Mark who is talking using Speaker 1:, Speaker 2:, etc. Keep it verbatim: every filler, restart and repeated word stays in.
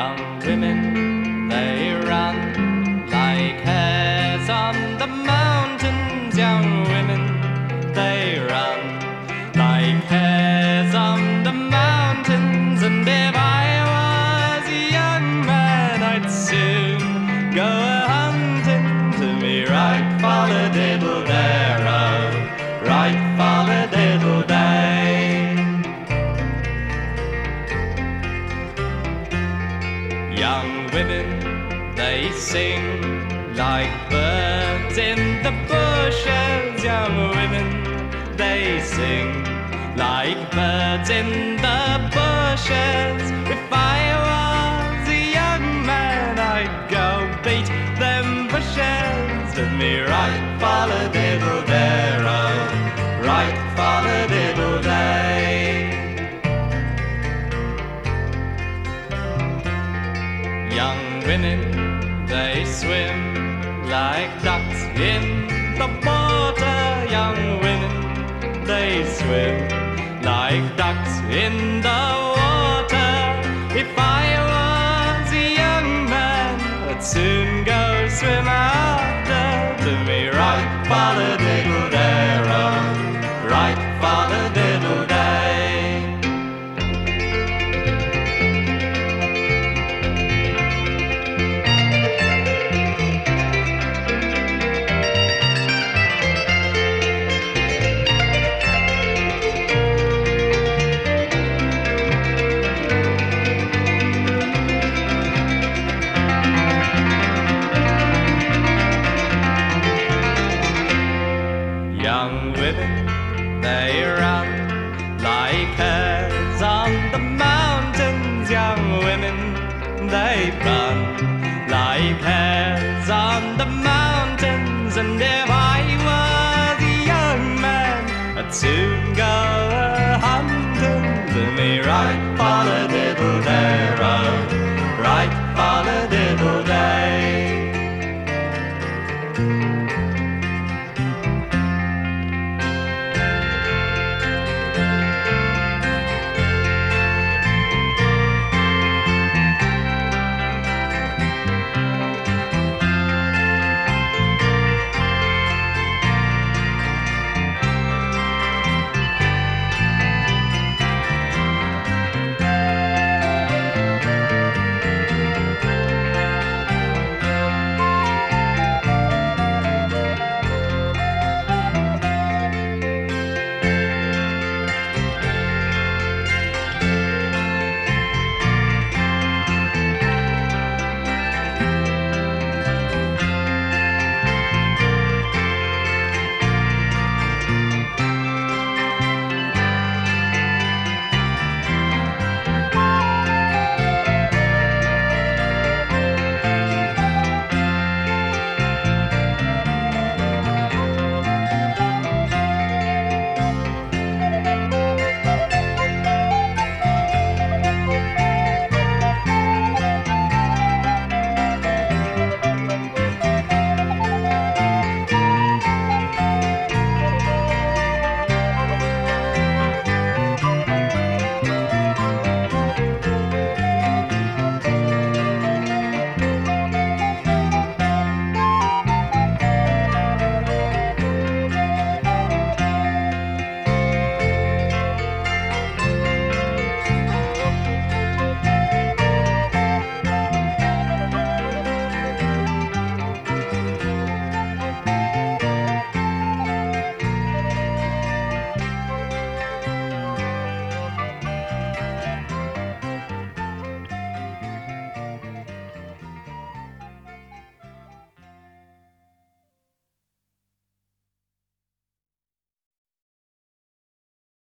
Speaker 1: Young women, they run like hares on the mountains. Young women, they run like hares on the mountains. And if I was a young man, I'd soon go a-hunting to me right fall-a-diddle-dare-o, right fall-a-diddle-day. Young women, they sing like birds in the bushes. Young women, they sing like birds in the bushes. If I was a young man, I'd go beat them bushes with me right fall-a-diddle-dare-o, right fall-a-diddle-day. Young women, they swim like ducks in the water. Young women, they swim like ducks in the water. If I was a young man, I'd soon go swim after to me right fall-a-diddle-dare-o, right fall-a-diddle-day. Young women, they run like hares on the mountains. Young women, they run like hares on the mountains. And if I was a young man, I'd soon go a-hunting to me right fall-a-diddle-dare-o, right fall-a-diddle-day.